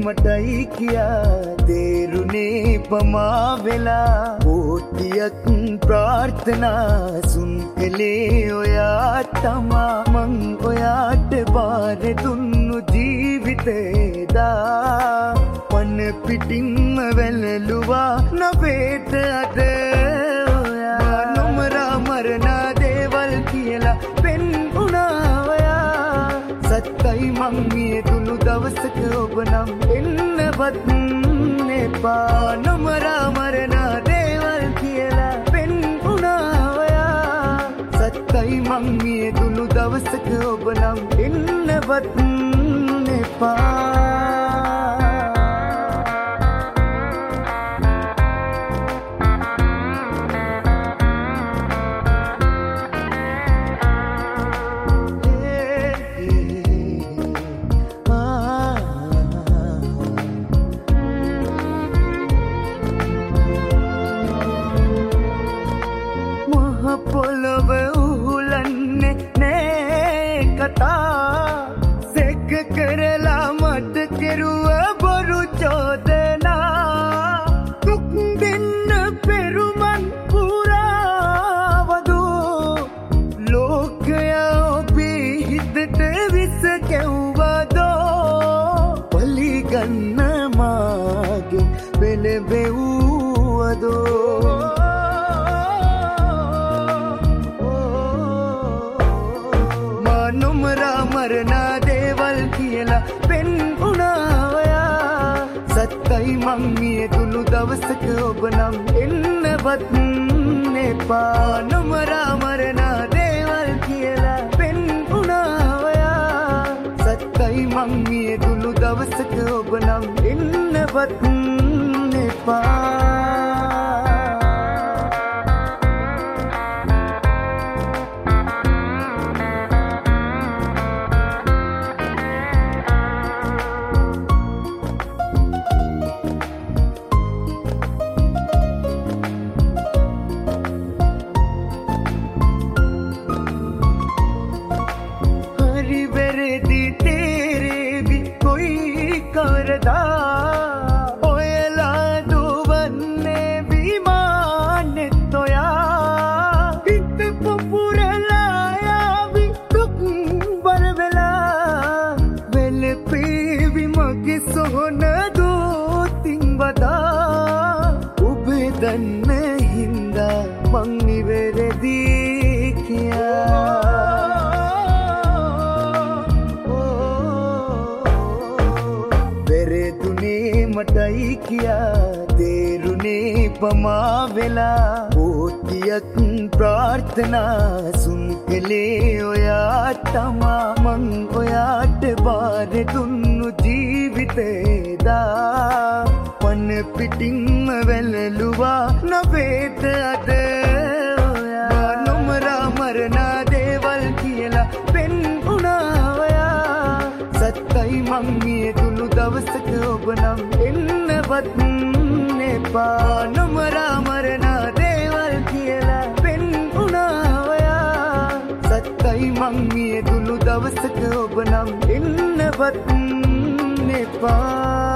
මටයි කියා තේරුනේ පමා වෙලා කෝටියක් ප්‍රාර්ථනා සුන් කළේ ඔයා තමා මං ඔයාට බාර දුන්නු ජීවිතේදා පන පිටින්ම වැළලුවා නොවේද අද ඔයා නොමරා මරණා දේවල් කියලා පෙන්වුණා ඔයා සත්තයි මං මියදුණු දවසක ඔබ නම් එන්නවත් එපා නොමරා මරණා දේවල් කියලා පෙන්වුණා ඔයා සත්තයි මං මියදුණු දවසක ඔබ නම් එන්නවත් එපා පොළොව උහුලන්නේ නෑ කතා සෙක කරලා මට කෙරුව බොරු චෝදනා දුක් දෙන්න පෙරුමන් පුරාවදෝ ලෝකයා ඔබේ හිතට විස කැව්වදෝ පලිගන්න මාගේ පෙළඹෙව්වදෝ නොමරා මරණා දේවල් කියලා පෙන්වුණා ඔයා සත්තයි මං මියදුණු දවසක ඔබ නම් එන්නවත් එපා නොමරා මරණා දේවල් කියලා පෙන්වුණා ඔයා සත්තයි මං මියදුණු දවසක ඔබ නම් එන්නවත් එපා ඔයලා දුවන්නේ විමානෙත් ඔයා හිත පුපුරලා යාවි දුක් බර වෙලා වෙලපේවි මගේ සොහන දෝතින් බදා ඔබේ දන්න හින්දා මං නිවැරදි කියා මටයි කියා තේරුනේ පමා වෙලා කෝටියක් ප්‍රාර්ථනා සුන් කළේ ඔයා තමා මං ඔයාට බාර දුන්නු ජීවිතේදා පන පිටින්ම වැළලුවා නොවේද අද ඔයා නොමරා මරණා දේවල් කියලා පෙන්වුණා ඔයා සත්තයි මං මියදුණු දවසක ඔබ නම් එන්නවත් එපා නොමරා මරණා දේවල් කියලා පෙන්වුණා ඔයා සත්තයි මං මියදුණු දවසක ඔබ නම් එන්නවත් එපා